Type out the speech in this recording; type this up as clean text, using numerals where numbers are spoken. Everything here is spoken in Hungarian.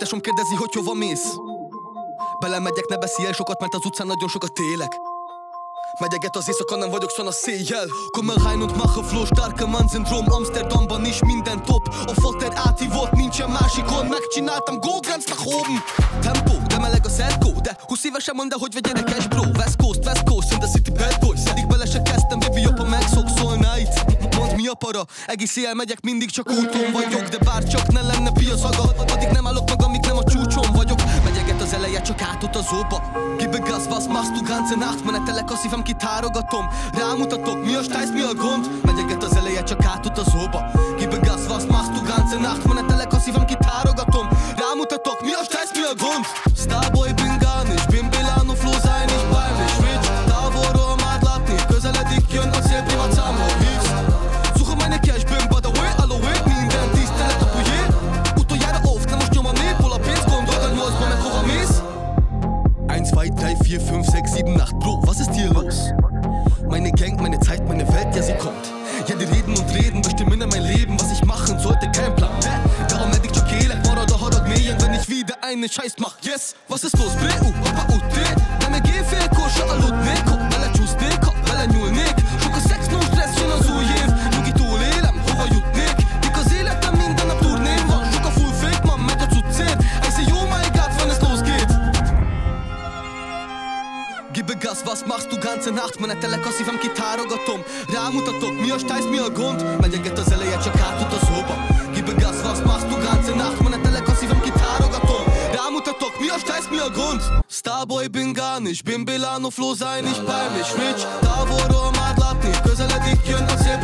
Utasom kérdezi, hogy hova mész. Belemegyek, ne beszélj sokat, mert az utcán nagyon sokat élek. Megyeget az éjszaka, nem vagyok szan a széjjel. Komm el rein und mache flow, starke Mann-Syndrom. Amsterdamban is minden top. A Fotter áthívott, nincsen másikon. Megcsináltam, go ganz nach oben. Tempo, de meleg a szerkó. De 20 évesen mondd el, hogy vegyél egy cash bro. West Coast, in the city bad boys. Eddig bele se kezdtem, baby, apa megszókszolná itt. Mondd mi a para, egész éjjel megyek, mindig csak úton vagyok. De bár csak ne lenne piacaga, addig nem állok meg, amíg nem a csúcson vagyok. Megyeget az eleje, csak átutazóba. Gib gas, was machst du ganze Nacht? Menetelek a szívem, kitárogatom. Rámutatok, mi a stájsz, mi a gond? Megyeget az eleje, csak átutazóba. Gib gas, was machst du ganze Nacht? Menetelek a szívem, kitárogatom. Rámutatok, mi a stájsz, mi a gond? Starboy bin gar nicht, bin Milano, Flo sei nicht bei mir. Switch, távolról már látni, közeledik, jön a cél, privat számol, hívsz. Suche meine cash, bin by the way, aloe, minden tisztelet a pujé. Utoljára oft, nem most nyom a nép, hol a pénz, gondold a 8-ban, meg hova mész? 1, 2, 3, 4, 5, 6, 7, 8, Bro, was ist hier los? Meine Gang, meine Zeit, meine Welt, ja sie kommt. Ja, die reden und reden, bestimmen in mein Leben, was ich machen sollte, kein Plan. Darum hätte ich csak élek, marad a harag mélyen, wenn ich wieder einen Scheiß mach. Yes, was ist los, B.U. Hoppa, U.T. Nem egy éjfélkor se aludnék, ha belecsúsznék, ha belenyúlnék. Sok a szex, no stressz, jön az új év. Nyugi túlélem, hova jutnék? Mik az életem, minden nap turnén van. Sok a full fake, man, megy a cuccért. I say, oh my god, wenn es losgeht. Gib gas, was machst du ganze Nacht? Menetelek a szívem, kitárogatom. Rámutatok, mi a stájsz, mi a gond? Megyeget az eleje, csak átutazóba. Gib gas, was machst du ganze Nacht? Menetelek a szívem, kitárogatom. Rámutatok, mi a stájsz, mi a gond? Starboy bin gar nicht, bin Milano, Flo sei nicht bei mir. Switch, távolról már látni, közeledik, jön a cél,